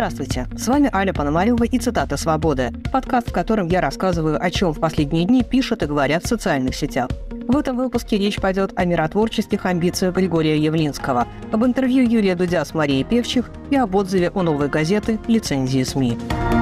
Здравствуйте, с вами Аля Пономарева и «Цитата свободы», подкаст, в котором я рассказываю, о чем в последние дни пишут и говорят в социальных сетях. В этом выпуске речь пойдет о миротворческих амбициях Григория Явлинского, об интервью Юрия Дудя с Марией Певчих и об отзыве у «Новой газеты» лицензии СМИ.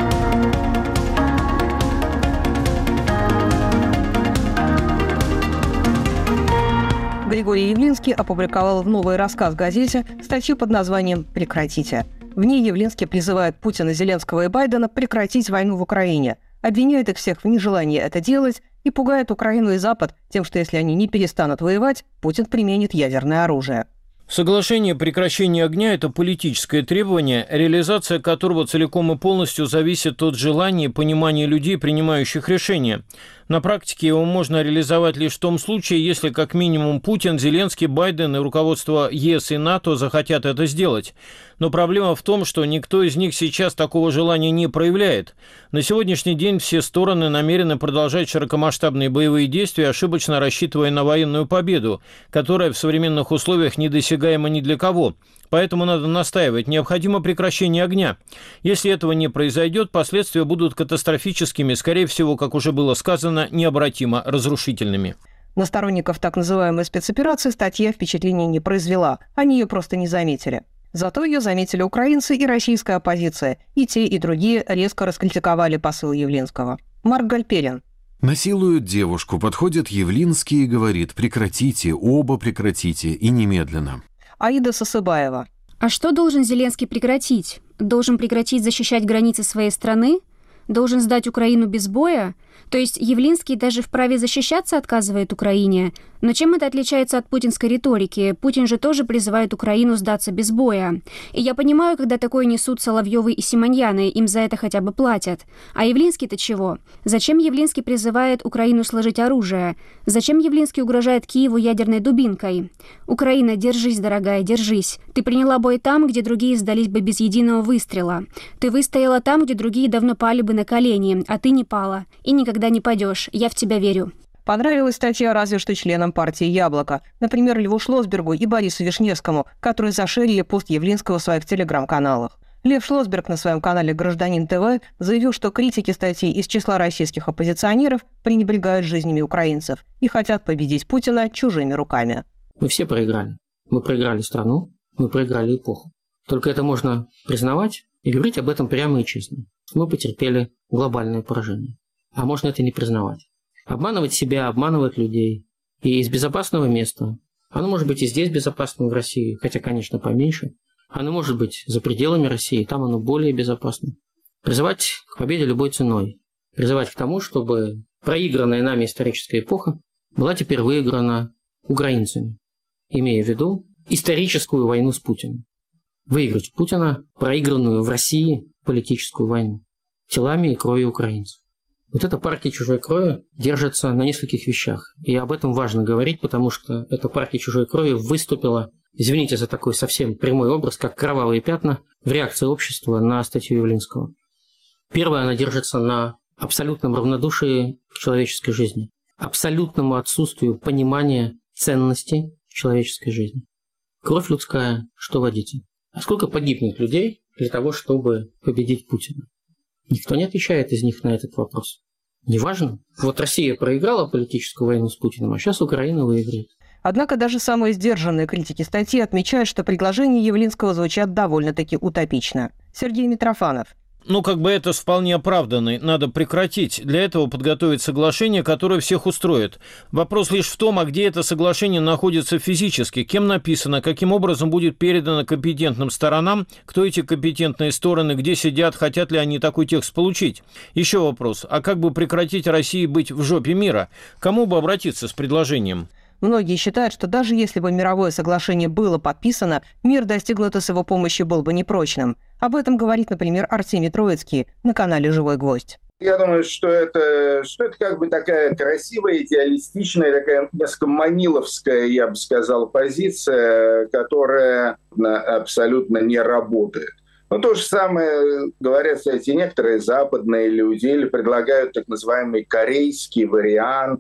Григорий Явлинский опубликовал в «Новый рассказ» газете статью под названием «Прекратите». В ней Явлинский призывает Путина, Зеленского и Байдена прекратить войну в Украине, обвиняет их всех в нежелании это делать и пугает Украину и Запад тем, что если они не перестанут воевать, Путин применит ядерное оружие. Соглашение о прекращении огня – это политическое требование, реализация которого целиком и полностью зависит от желания и понимания людей, принимающих решения. На практике его можно реализовать лишь в том случае, если как минимум Путин, Зеленский, Байден и руководство ЕС и НАТО захотят это сделать. Но проблема в том, что никто из них сейчас такого желания не проявляет. На сегодняшний день все стороны намерены продолжать широкомасштабные боевые действия, ошибочно рассчитывая на военную победу, которая в современных условиях недосягаема ни для кого. Поэтому надо настаивать, необходимо прекращение огня. Если этого не произойдет, последствия будут катастрофическими, скорее всего, как уже было сказано, необратимо разрушительными. На сторонников так называемой спецоперации статья впечатления не произвела, они ее просто не заметили. Зато ее заметили украинцы и российская оппозиция, и те, и другие резко раскритиковали посыл Явлинского. Марк Гальперин. Насилуют девушку, подходит Явлинский и говорит: прекратите, оба прекратите, и немедленно. Аида Сосыбаева. А что должен Зеленский прекратить? Должен прекратить защищать границы своей страны? Должен сдать Украину без боя? То есть Явлинский даже вправе защищаться отказывает Украине? Но чем это отличается от путинской риторики? Путин же тоже призывает Украину сдаться без боя. И я понимаю, когда такое несут Соловьёвы и Симоньяны, им за это хотя бы платят. А Явлинский-то чего? Зачем Явлинский призывает Украину сложить оружие? Зачем Явлинский угрожает Киеву ядерной дубинкой? Украина, держись, дорогая, держись. Ты приняла бой там, где другие сдались бы без единого выстрела. Ты выстояла там, где другие давно пали бы на колени, а ты не пала. И никогда не падешь. Я в тебя верю. Понравилась статья разве что членам партии «Яблоко», например, Льву Шлосбергу и Борису Вишневскому, которые зашерили пост Явлинского в своих телеграм-каналах. Лев Шлосберг на своем канале «Гражданин ТВ» заявил, что критики статьи из числа российских оппозиционеров пренебрегают жизнями украинцев и хотят победить Путина чужими руками. Мы все проиграли. Мы проиграли страну, мы проиграли эпоху. Только это можно признавать и говорить об этом прямо и честно. Мы потерпели глобальное поражение. А можно это не признавать. Обманывать себя, обманывать людей. И из безопасного места. Оно может быть и здесь безопасно, в России, хотя, конечно, поменьше. Оно может быть за пределами России, там оно более безопасно. Призывать к победе любой ценой. Призывать к тому, чтобы проигранная нами историческая эпоха была теперь выиграна украинцами. Имея в виду историческую войну с Путиным. Выиграть Путина проигранную в России политическую войну. Телами и кровью украинцев. Вот эта партия чужой крови держится на нескольких вещах. И об этом важно говорить, потому что эта партия чужой крови выступила, извините за такой совсем прямой образ, как кровавые пятна в реакции общества на статью Явлинского. Первое, она держится на абсолютном равнодушии к человеческой жизни, абсолютному отсутствию понимания ценности человеческой жизни. Кровь людская, что водите. А сколько погибнет людей для того, чтобы победить Путина? Никто не отвечает из них на этот вопрос. Неважно. Вот Россия проиграла политическую войну с Путиным, а сейчас Украина выиграет. Однако даже самые сдержанные критики статьи отмечают, что предложения Явлинского звучат довольно-таки утопично. Сергей Митрофанов. Это вполне оправданно. Надо прекратить. Для этого подготовить соглашение, которое всех устроит. Вопрос лишь в том, а где это соглашение находится физически, кем написано, каким образом будет передано компетентным сторонам, кто эти компетентные стороны, где сидят, хотят ли они такой текст получить. Еще вопрос, а как бы прекратить России быть в жопе мира? Кому бы обратиться с предложением? Многие считают, что даже если бы мировое соглашение было подписано, мир, достигнутый с его помощью, был бы непрочным. Об этом говорит, например, Артемий Троицкий на канале «Живой гвоздь». Я думаю, что это как бы такая красивая, идеалистичная, такая несколько маниловская, я бы сказал, позиция, которая абсолютно не работает. Но то же самое говорят, кстати, некоторые западные люди или предлагают так называемый корейский вариант.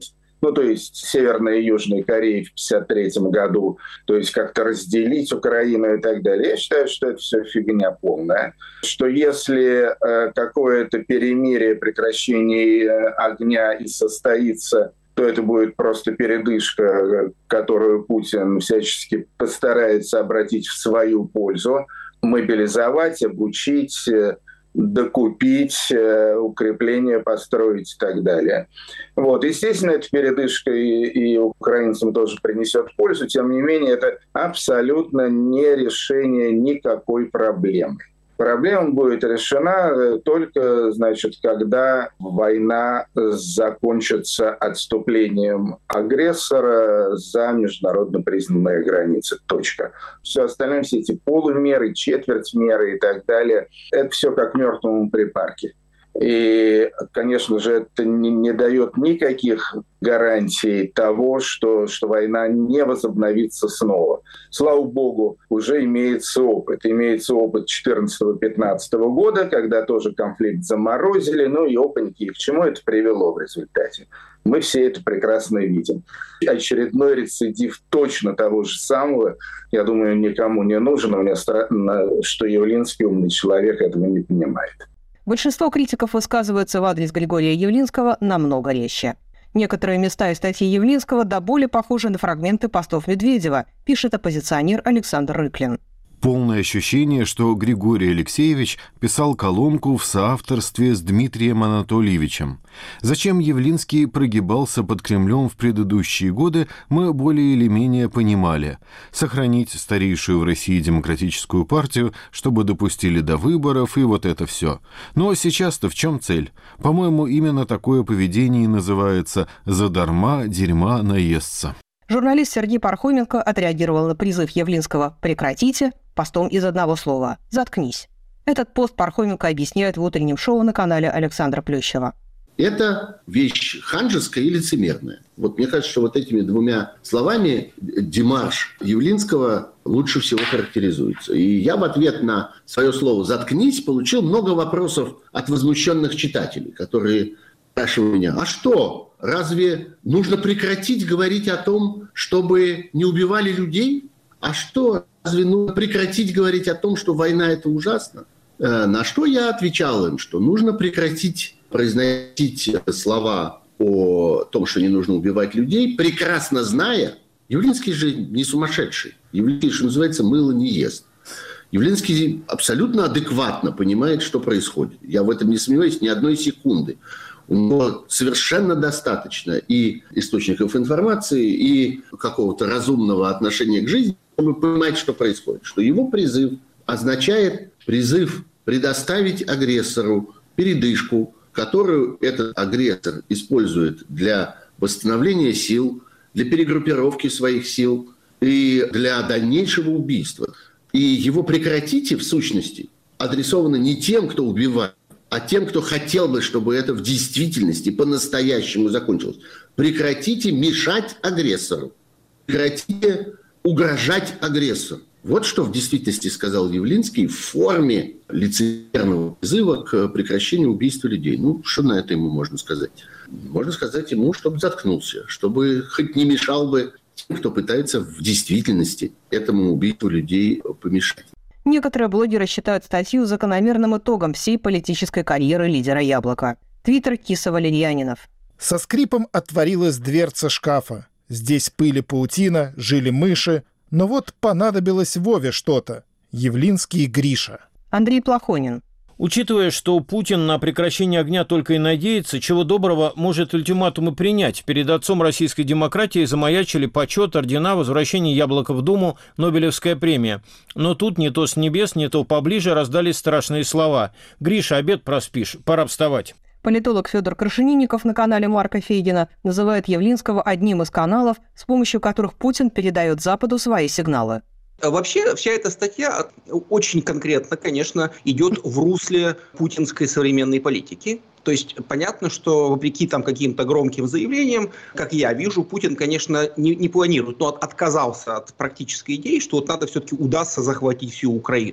то есть Северной и Южной Кореи в 1953 году, то есть как-то разделить Украину и так далее. Я считаю, что это все фигня полная. Что если какое-то перемирие, прекращение огня и состоится, то это будет просто передышка, которую Путин всячески постарается обратить в свою пользу, мобилизовать, обучить, докупить, укрепление построить и так далее. Естественно, эта передышка и украинцам тоже принесет пользу, тем не менее, это абсолютно не решение никакой проблемы. Проблема будет решена только, когда война закончится отступлением агрессора за международно признанные границы. Точка. Все остальное, все эти полумеры, четвертьмеры и так далее, это все как мертвому припарке. И, конечно же, это не дает никаких гарантий того, что война не возобновится снова. Слава богу, уже имеется опыт. Имеется опыт 2014-2015 года, когда тоже конфликт заморозили, и опаньки, к чему это привело в результате. Мы все это прекрасно видим. Очередной рецидив точно того же самого, я думаю, никому не нужен. У меня странно, что Явлинский, умный человек, этого не понимает. Большинство критиков высказываются в адрес Григория Явлинского намного резче. Некоторые места из статьи Явлинского до боли похожи на фрагменты постов Медведева, пишет оппозиционер Александр Рыклин. Полное ощущение, что Григорий Алексеевич писал колонку в соавторстве с Дмитрием Анатольевичем. Зачем Явлинский прогибался под Кремлем в предыдущие годы, мы более или менее понимали. Сохранить старейшую в России демократическую партию, чтобы допустили до выборов, и вот это все. Но сейчас-то в чем цель? По-моему, именно такое поведение и называется «задарма дерьма наесться». Журналист Сергей Пархоменко отреагировал на призыв Явлинского «прекратите» постом из одного слова «заткнись». Этот пост Пархоменко объясняет в утреннем шоу на канале Александра Плющева. Это вещь ханжеская и лицемерная. Мне кажется, что этими двумя словами демарш Явлинского лучше всего характеризуется. И я в ответ на свое слово «заткнись» получил много вопросов от возмущенных читателей, которые спрашивают меня: а что, разве нужно прекратить говорить о том, чтобы не убивали людей? А что, разве нужно прекратить говорить о том, что война – это ужасно? На что я отвечал им, что нужно прекратить произносить слова о том, что не нужно убивать людей, прекрасно зная, Явлинский же не сумасшедший. Явлинский, что называется, мыло не ест. Явлинский абсолютно адекватно понимает, что происходит. Я в этом не сомневаюсь ни одной секунды. У него совершенно достаточно и источников информации, и какого-то разумного отношения к жизни, чтобы понимать, что происходит. Что его призыв означает призыв предоставить агрессору передышку, которую этот агрессор использует для восстановления сил, для перегруппировки своих сил и для дальнейшего убийства. И его «прекратите» в сущности адресовано не тем, кто убивает, а тем, кто хотел бы, чтобы это в действительности по-настоящему закончилось. Прекратите мешать агрессору. Прекратите угрожать агрессору. Вот что в действительности сказал Явлинский в форме лицемерного призыва к прекращению убийства людей. Что на это ему можно сказать? Можно сказать ему, чтобы заткнулся, чтобы хоть не мешал бы тем, кто пытается в действительности этому убийству людей помешать. Некоторые блогеры считают статью закономерным итогом всей политической карьеры лидера «Яблока». Твиттер Киса Валерьянинов. Со скрипом отворилась дверца шкафа. Здесь пыль и паутина, жили мыши. Но понадобилось Вове что-то. Явлинский и Гриша. Андрей Плохонин. Учитывая, что Путин на прекращение огня только и надеется, чего доброго может ультиматумы принять. Перед отцом российской демократии замаячили почет, ордена, возвращение Яблока в Думу, Нобелевская премия. Но тут не то с небес, не то поближе раздались страшные слова. «Гриша, обед проспишь, пора вставать». Политолог Федор Крашенинников на канале Марка Фейгина называет Явлинского одним из каналов, с помощью которых Путин передает Западу свои сигналы. Вообще, вся эта статья очень конкретно, конечно, идет в русле путинской современной политики. То есть понятно, что вопреки каким-то громким заявлениям, как я вижу, Путин, конечно, не планирует, но отказался от практической идеи, что надо все-таки удастся захватить всю Украину.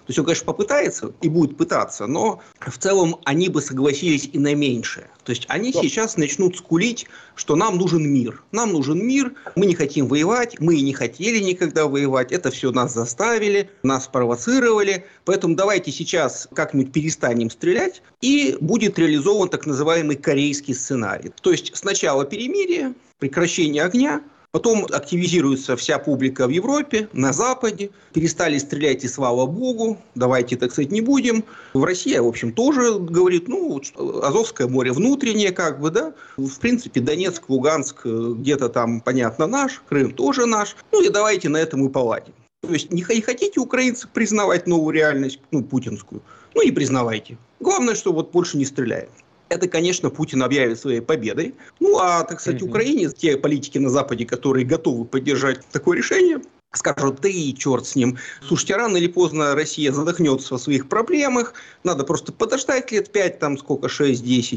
То есть он, конечно, попытается и будет пытаться, но в целом они бы согласились и на меньшее. То есть они сейчас начнут скулить, что нам нужен мир. Нам нужен мир, мы не хотим воевать, мы и не хотели никогда воевать, это все нас заставили, нас спровоцировали, поэтому давайте сейчас как-нибудь перестанем стрелять, и будет реализован так называемый корейский сценарий. То есть сначала перемирие, прекращение огня, потом активизируется вся публика в Европе, на Западе. Перестали стрелять, и слава богу, давайте, так сказать, не будем. В России, в общем, тоже говорит, Азовское море внутреннее, как бы, да. В принципе, Донецк, Луганск, где-то там, понятно, наш, Крым тоже наш. И давайте на этом и поладим. То есть не хотите, украинцы, признавать новую реальность, путинскую, и признавайте. Главное, что больше не стреляем. Это, конечно, Путин объявит своей победой. Так сказать, Украине, те политики на Западе, которые готовы поддержать такое решение, скажут, да и черт с ним. Слушайте, рано или поздно Россия задохнется в своих проблемах, надо просто подождать лет 5, 6-10,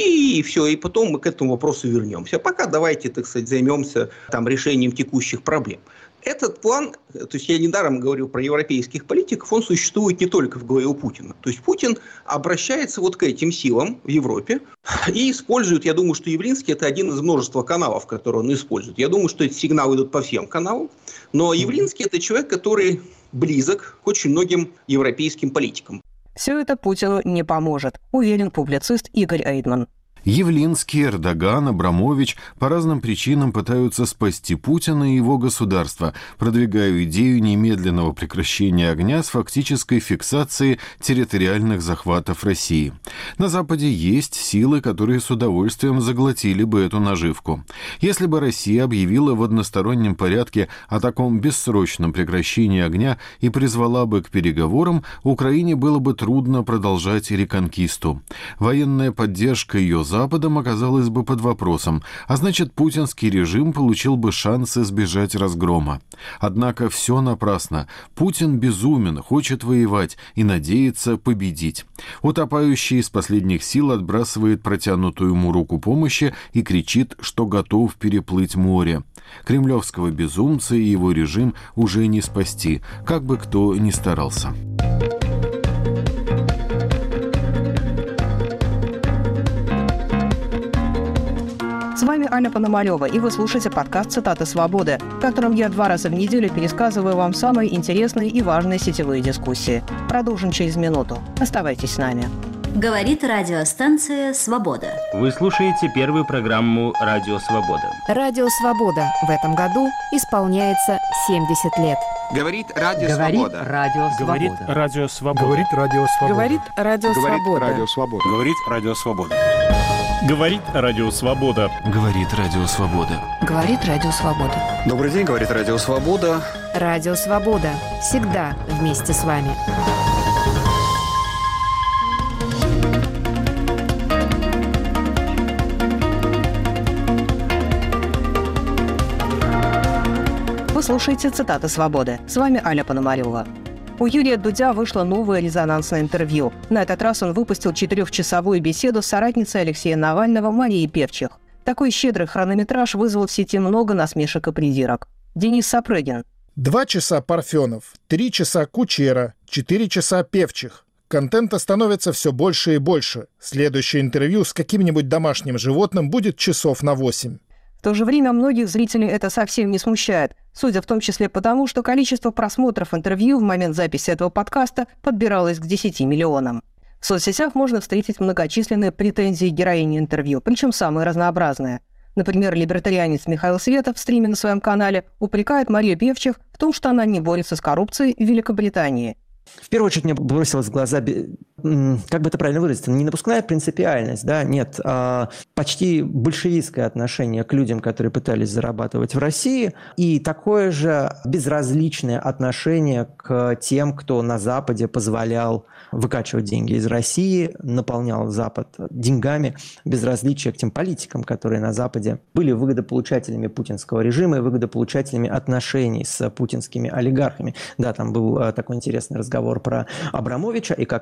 и все, и потом мы к этому вопросу вернемся. Пока давайте, так сказать, займемся решением текущих проблем. Этот план, то есть я недаром говорю про европейских политиков, он существует не только в голове у Путина. То есть Путин обращается к этим силам в Европе и использует, я думаю, что Явлинский – это один из множества каналов, которые он использует. Я думаю, что эти сигналы идут по всем каналам, но Явлинский – это человек, который близок к очень многим европейским политикам. Все это Путину не поможет, уверен публицист Игорь Эйдман. Явлинский, Эрдоган, Абрамович по разным причинам пытаются спасти Путина и его государство, продвигая идею немедленного прекращения огня с фактической фиксацией территориальных захватов России. На Западе есть силы, которые с удовольствием заглотили бы эту наживку. Если бы Россия объявила в одностороннем порядке о таком бессрочном прекращении огня и призвала бы к переговорам, Украине было бы трудно продолжать реконкисту. Военная поддержка ее Западом оказалась бы под вопросом, а значит, путинский режим получил бы шанс избежать разгрома. Однако все напрасно. Путин безумен, хочет воевать и надеется победить. Утопающий из последних сил отбрасывает протянутую ему руку помощи и кричит, что готов переплыть море. Кремлевского безумца и его режим уже не спасти, как бы кто ни старался. С вами Аня Пономарёва, и вы слушаете подкаст «Цитаты свободы», в котором я 2 раза в неделю пересказываю вам самые интересные и важные сетевые дискуссии. Продолжим через минуту. Оставайтесь с нами. Говорит радиостанция «Свобода». Вы слушаете первую программу «Радио Свобода». Радио «Свобода» в этом году исполняется 70 лет. Говорит Радио Свобода. Говорит Радио Свобода. Говорит Радио Свобода. Говорит Радио Свобода. Говорит Радио Свобода. Говорит Радио Свобода. Говорит Радио Свобода. Говорит Радио Свобода. Добрый день, говорит Радио Свобода. Радио Свобода. Всегда вместе с вами. Вы слушаете «Цитаты свободы». С вами Аня Пономарёва. У Юрия Дудя вышло новое резонансное интервью. На этот раз он выпустил 4-часовую беседу с соратницей Алексея Навального Марией Певчих. Такой щедрый хронометраж вызвал в сети много насмешек и придирок. Денис Сапрыгин. 2 часа Парфенов, 3 часа Кучера, 4 часа Певчих. Контента становится все больше и больше. Следующее интервью с каким-нибудь домашним животным будет часов на 8. В то же время многих зрителей это совсем не смущает, судя в том числе потому, что количество просмотров интервью в момент записи этого подкаста подбиралось к 10 миллионам. В соцсетях можно встретить многочисленные претензии героини интервью, причем самые разнообразные. Например, либертарианец Михаил Светов в стриме на своем канале упрекает Марию Певчих в том, что она не борется с коррупцией в Великобритании. В первую очередь мне бросилось в глаза, как бы это правильно выразиться, не напускная принципиальность, да, нет, а почти большевистское отношение к людям, которые пытались зарабатывать в России, и такое же безразличное отношение к тем, кто на Западе позволял выкачивать деньги из России, наполнял Запад деньгами, безразличие к тем политикам, которые на Западе были выгодополучателями путинского режима и выгодополучателями отношений с путинскими олигархами. Да, там был такой интересный разговор про Абрамовича, и как Абрамович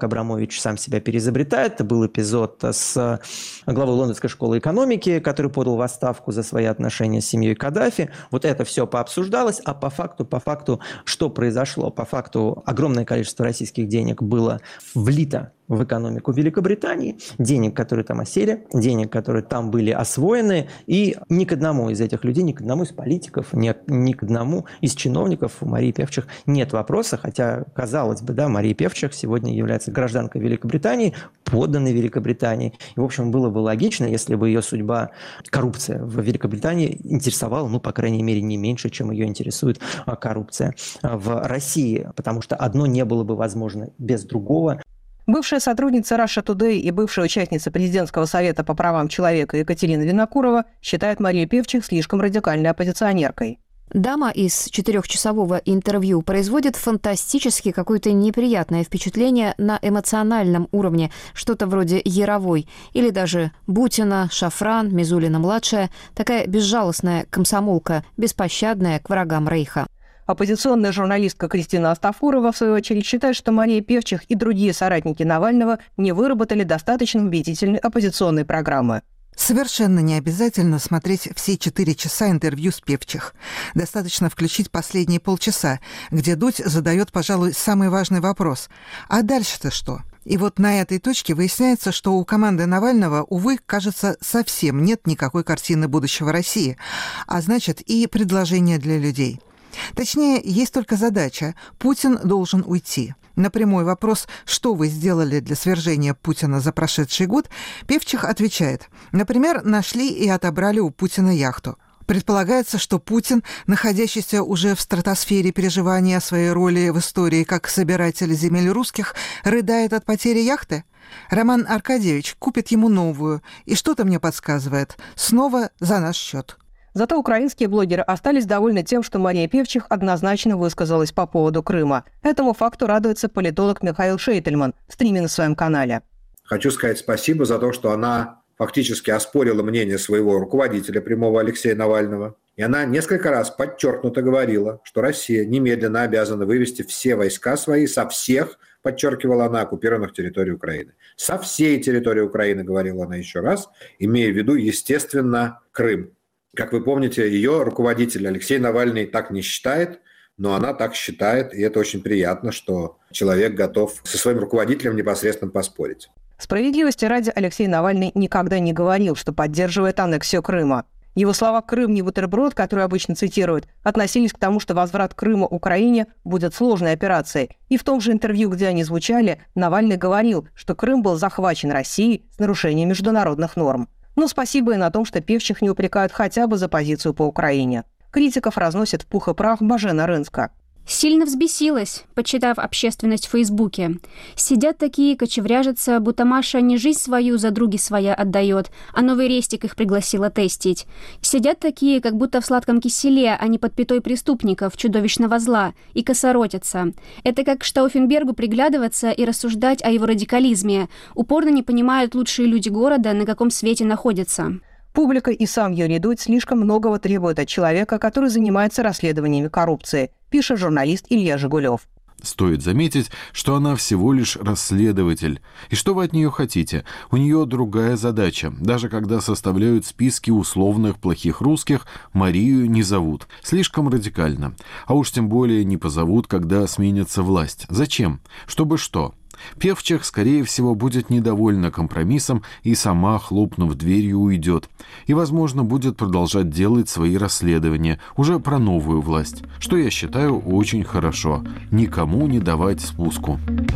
Алексеевич сам себя переизобретает. Это был эпизод с главой Лондонской школы экономики, который подал в отставку за свои отношения с семьей Каддафи. Вот это все пообсуждалось, а по факту, что произошло? По факту огромное количество российских денег было влито в экономику Великобритании, денег, которые там осели, денег, которые там были освоены, и ни к одному из этих людей, ни к одному из политиков, ни к одному из чиновников у Марии Певчих нет вопроса, хотя, казалось бы, да, Мария Певчих сегодня является гражданкой Великобритании, подданной Великобритании, и, в общем, было бы логично, если бы ее судьба, коррупция в Великобритании интересовала, ну, по крайней мере, не меньше, чем ее интересует коррупция в России, потому что одно не было бы возможно без другого. Бывшая сотрудница Russia Today и бывшая участница президентского совета по правам человека Екатерина Винокурова считает Марию Певчих слишком радикальной оппозиционеркой. Дама из 4-часового интервью производит фантастически какое-то неприятное впечатление на эмоциональном уровне, что-то вроде Яровой, или даже Бутина, Шафран, Мизулина-младшая, такая безжалостная комсомолка, беспощадная к врагам Рейха. Оппозиционная журналистка Кристина Астафурова, в свою очередь, считает, что Мария Певчих и другие соратники Навального не выработали достаточно убедительной оппозиционной программы. Совершенно не обязательно смотреть все 4 часа интервью с Певчих. Достаточно включить последние полчаса, где Дудь задает, пожалуй, самый важный вопрос. А дальше-то что? И вот на этой точке выясняется, что у команды Навального, увы, кажется, совсем нет никакой картины будущего России, а значит и предложения для людей. Точнее, есть только задача – Путин должен уйти. На прямой вопрос, что вы сделали для свержения Путина за прошедший год, Певчих отвечает: например, нашли и отобрали у Путина яхту. Предполагается, что Путин, находящийся уже в стратосфере переживания о своей роли в истории как собиратель земель русских, рыдает от потери яхты? Роман Аркадьевич купит ему новую, и что-то мне подсказывает – снова за наш счет. Зато украинские блогеры остались довольны тем, что Мария Певчих однозначно высказалась по поводу Крыма. Этому факту радуется политолог Михаил Шейтельман в стриме на своем канале. Хочу сказать спасибо за то, что она фактически оспорила мнение своего руководителя прямого Алексея Навального. И она несколько раз подчеркнуто говорила, что Россия немедленно обязана вывести все войска свои со всех, подчеркивала она, оккупированных территорий Украины. Со всей территории Украины, говорила она еще раз, имея в виду, естественно, Крым. Как вы помните, ее руководитель Алексей Навальный так не считает, но она так считает, и это очень приятно, что человек готов со своим руководителем непосредственно поспорить. Справедливости ради, Алексей Навальный никогда не говорил, что поддерживает аннексию Крыма. Его слова «Крым не бутерброд», которые обычно цитируют, относились к тому, что возврат Крыма Украине будет сложной операцией. И в том же интервью, где они звучали, Навальный говорил, что Крым был захвачен Россией с нарушением международных норм. Но спасибо и на том, что Певчих не упрекают хотя бы за позицию по Украине. Критиков разносит в пух и прах Божена Рынска. Сильно взбесилась, почитав общественность в Фейсбуке. Сидят такие, кочевряжутся, будто Маша не жизнь свою за други своя отдает, а новый рестик их пригласила тестить. Сидят такие, как будто в сладком киселе, а не под пятой преступников, чудовищного зла, и косоротятся. Это как к Штауфенбергу приглядываться и рассуждать о его радикализме. Упорно не понимают лучшие люди города, на каком свете находятся. Публика и сам Юрий Дудь слишком многого требуют от человека, который занимается расследованиями коррупции, пишет журналист Илья Жигулев. Стоит заметить, что она всего лишь расследователь. И что вы от нее хотите? У нее другая задача. Даже когда составляют списки условных плохих русских, Марию не зовут. Слишком радикально. А уж тем более не позовут, когда сменится власть. Зачем? Чтобы что? Певчих, скорее всего, будет недовольна компромиссом и сама, хлопнув дверью, уйдет. И, возможно, будет продолжать делать свои расследования уже про новую власть, что я считаю очень хорошо. Никому не давать спуску.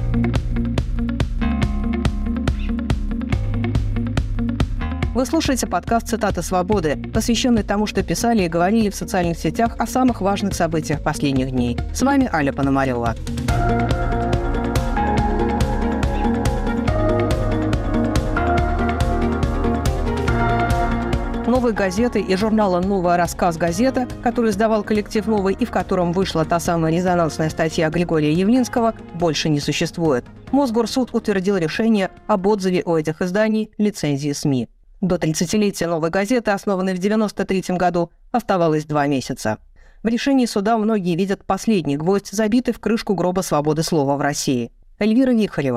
Вы слушаете подкаст «Цитаты свободы», посвященный тому, что писали и говорили в социальных сетях о самых важных событиях последних дней. С вами Аля Пономарева. «Новой газеты» и журнала «Новая рассказ-газета», который издавал коллектив «Новый» и в котором вышла та самая резонансная статья Григория Явлинского, больше не существует. Мосгорсуд утвердил решение об отзыве у этих изданий лицензии СМИ. До 30-летия «Новой газеты», основанной в 1993 году, оставалось 2 месяца. В решении суда многие видят последний гвоздь, забитый в крышку гроба свободы слова в России. Эльвира Вихарева.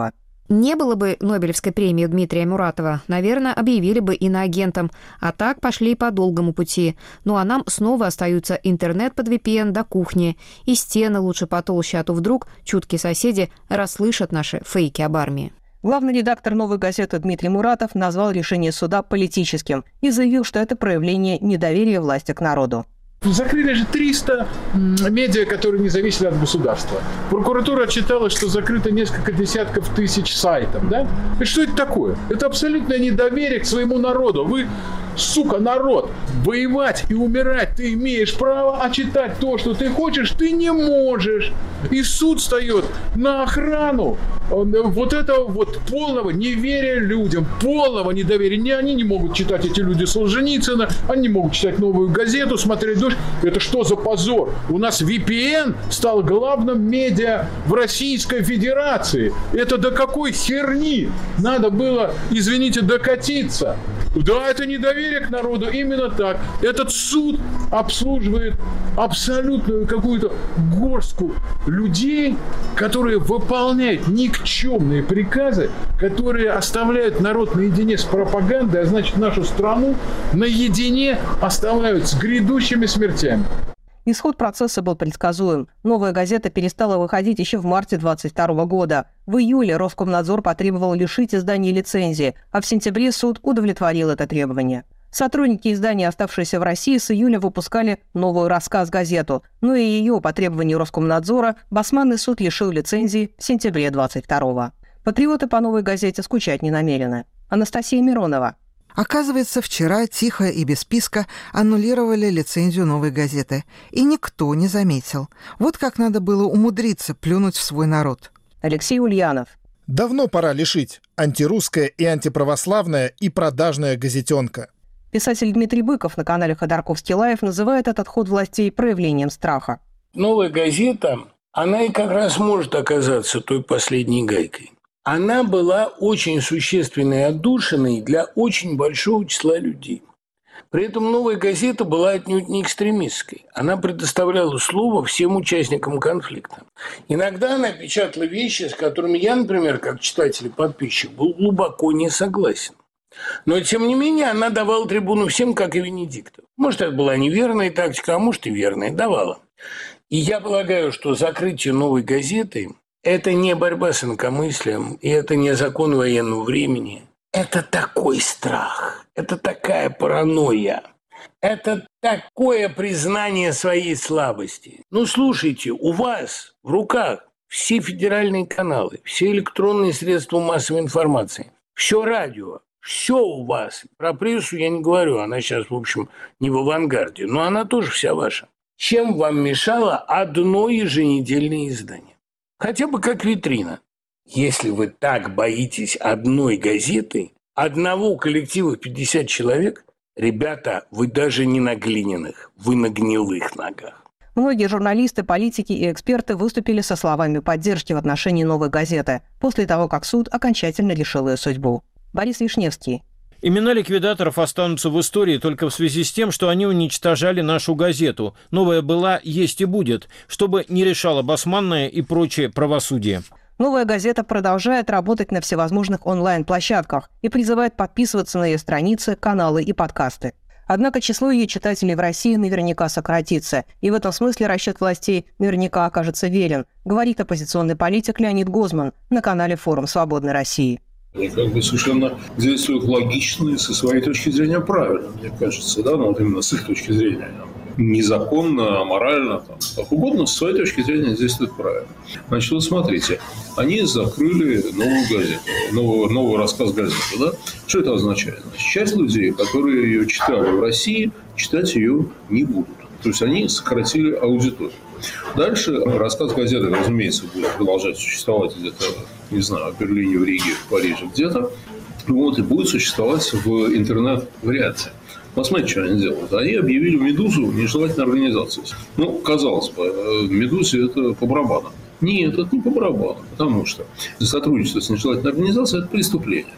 Не было бы Нобелевской премии у Дмитрия Муратова, наверное, объявили бы иноагентом. А так пошли по долгому пути. Ну а нам снова остаются интернет под VPN до кухни. И стены лучше потолще, а то вдруг чуткие соседи расслышат наши фейки об армии. Главный редактор «Новой газеты» Дмитрий Муратов назвал решение суда политическим и заявил, что это проявление недоверия власти к народу. Закрыли же 300 медиа, которые не зависели от государства. Прокуратура отчитала, что закрыто несколько десятков тысяч сайтов. Да? И что это такое? Это абсолютное недоверие к своему народу. Вы, сука, народ, воевать и умирать ты имеешь право, а читать то, что ты хочешь, ты не можешь. И суд встает на охрану вот этого вот полного неверия людям, полного недоверия. Они не могут читать, эти люди, Солженицына, они не могут читать «Новую газету», смотреть «Дождь». Это что за позор? У нас VPN стал главным медиа в Российской Федерации. Это до какой херни надо было, извините, докатиться? Да, это недоверие к народу, именно так. Этот суд обслуживает абсолютную какую-то горстку людей, которые выполняют никчемные приказы, которые оставляют народ наедине с пропагандой, а значит нашу страну наедине оставляют с грядущими смертями. Исход процесса был предсказуем. «Новая газета» перестала выходить еще в марте 2022 года. В июле Роскомнадзор потребовал лишить издания лицензии, а в сентябре суд удовлетворил это требование. Сотрудники издания, оставшиеся в России, с июля выпускали новую «Рассказ-газету», но и ее по требованию Роскомнадзора Басманный суд лишил лицензии в сентябре 2022. Патриоты по «Новой газете» скучать не намерены. Анастасия Миронова. Оказывается, вчера тихо и без списка аннулировали лицензию «Новой газеты». И никто не заметил. Вот как надо было умудриться плюнуть в свой народ. Алексей Ульянов. Давно пора лишить. Антирусская и антиправославная и продажная газетенка. Писатель Дмитрий Быков на канале Ходорковский Лайв называет этот ход властей проявлением страха. «Новая газета», она и как раз может оказаться той последней гайкой. Она была очень существенной отдушиной для очень большого числа людей. При этом «Новая газета» была отнюдь не экстремистской. Она предоставляла слово всем участникам конфликта. Иногда она печатала вещи, с которыми я, например, как читатель и подписчик, был глубоко не согласен. Но, тем не менее, она давала трибуну всем, как и Венедиктов. Может, это была неверная тактика, а может и верная. Давала. И я полагаю, что закрытие «Новой газеты» – это не борьба с инакомыслием, и это не закон военного времени. Это такой страх, это такая паранойя, это такое признание своей слабости. Ну, слушайте, у вас в руках все федеральные каналы, все электронные средства массовой информации, все радио, все у вас. Про прессу я не говорю, она сейчас, в общем, не в авангарде, но она тоже вся ваша. Чем вам мешало одно еженедельное издание? Хотя бы как витрина. Если вы так боитесь одной газеты, одного коллектива 50 человек, ребята, вы даже не на глиняных, вы на гнилых ногах. Многие журналисты, политики и эксперты выступили со словами поддержки в отношении «Новой газеты» после того, как суд окончательно решил ее судьбу. Борис Вишневский. Имена ликвидаторов останутся в истории только в связи с тем, что они уничтожали нашу газету. Новая была, есть и будет, чтобы не решало Басманное и прочее правосудие. «Новая газета» продолжает работать на всевозможных онлайн-площадках и призывает подписываться на ее страницы, каналы и подкасты. Однако число ее читателей в России наверняка сократится, и в этом смысле расчет властей наверняка окажется верен, говорит оппозиционный политик Леонид Гозман на канале «Форум Свободной России». Они как бы совершенно действуют логично и со своей точки зрения правильно, мне кажется, да, но вот именно с их точки зрения. Незаконно, аморально, там, как угодно, с своей точки зрения действует правильно. Значит, вот смотрите, они закрыли «Новую газету», новую рассказ-газету, да? Что это означает? Значит, часть людей, которые ее читали в России, читать ее не будут. То есть они сократили аудиторию. Дальше рассказ-газеты, разумеется, будет продолжать существовать где-то, не знаю, в Берлине, в Риге, в Париже, где-то. Вот, и будет существовать в интернет-варианте. Посмотрите, что они делают. Они объявили «Медузу» нежелательной организацией. Ну, казалось бы, «Медузе» это по барабану. Нет, это не по барабану, потому что сотрудничество с нежелательной организацией – это преступление.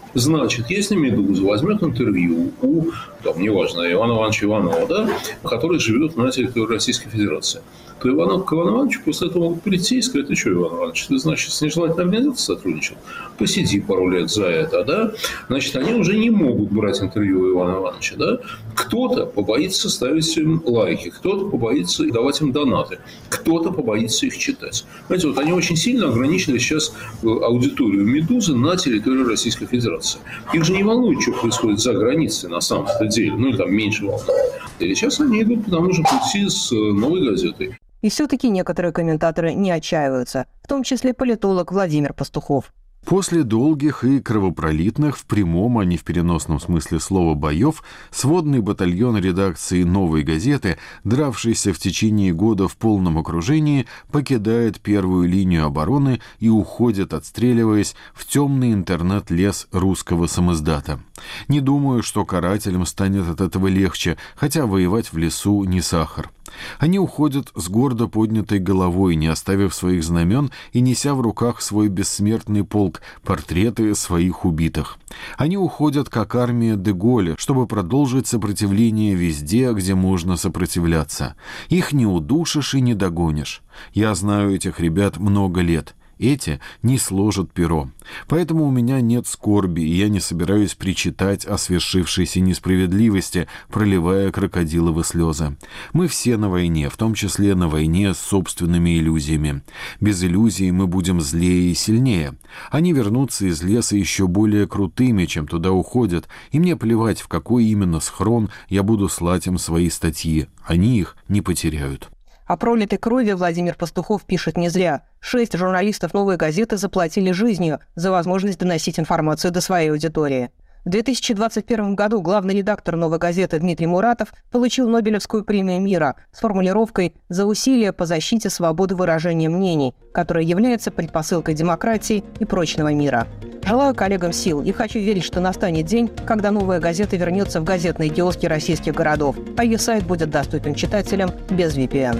Значит, если «Медуза» возьмет интервью у, неважно, Ивана Ивановича Иванова, да, который живет на территории Российской Федерации, то к Ивану Ивановичу после этого могут прийти и сказать: ты что, Иван Иванович, ты, значит, с нежелательной организацией сотрудничал? Посиди пару лет за это, да? Значит, они уже не могут брать интервью у Ивана Ивановича, да? Кто-то побоится ставить им лайки, кто-то побоится давать им донаты, кто-то побоится их читать. Знаете, вот они очень сильно ограничили сейчас аудиторию «Медузы» на территории Российской Федерации. Их же не волнует, что происходит за границей на самом-то деле, или там меньше волнует. И сейчас они идут по тому же пути с «Новой газетой». И все-таки некоторые комментаторы не отчаиваются, в том числе политолог Владимир Пастухов. После долгих и кровопролитных, в прямом, а не в переносном смысле слова, боев, сводный батальон редакции «Новой газеты», дравшийся в течение года в полном окружении, покидает первую линию обороны и уходит, отстреливаясь, в темный интернет-лес русского самиздата. Не думаю, что карателям станет от этого легче, хотя воевать в лесу не сахар. Они уходят с гордо поднятой головой, не оставив своих знамен и неся в руках свой бессмертный полк, портреты своих убитых. Они уходят, как армия де Голля, чтобы продолжить сопротивление везде, где можно сопротивляться. Их не удушишь и не догонишь. Я знаю этих ребят много лет. Эти не сложат перо. Поэтому у меня нет скорби, и я не собираюсь причитать о свершившейся несправедливости, проливая крокодиловы слезы. Мы все на войне, в том числе на войне с собственными иллюзиями. Без иллюзий мы будем злее и сильнее. Они вернутся из леса еще более крутыми, чем туда уходят, и мне плевать, в какой именно схрон я буду слать им свои статьи. Они их не потеряют. О пролитой крови Владимир Пастухов пишет не зря. 6 журналистов «Новой газеты» заплатили жизнью за возможность доносить информацию до своей аудитории. В 2021 году главный редактор «Новой газеты» Дмитрий Муратов получил Нобелевскую премию мира с формулировкой «За усилия по защите свободы выражения мнений», которая является предпосылкой демократии и прочного мира. Желаю коллегам сил и хочу верить, что настанет день, когда «Новая газета» вернется в газетные киоски российских городов, а ее сайт будет доступен читателям без VPN.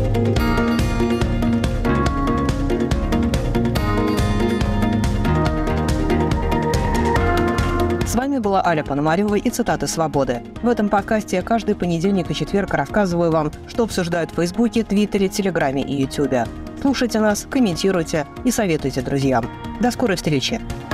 С вами была Аля Пономарева и цитаты «Свободы». В этом подкасте я каждый понедельник и четверг рассказываю вам, что обсуждают в Фейсбуке, Твиттере, Телеграме и Ютубе. Слушайте нас, комментируйте и советуйте друзьям. До скорой встречи!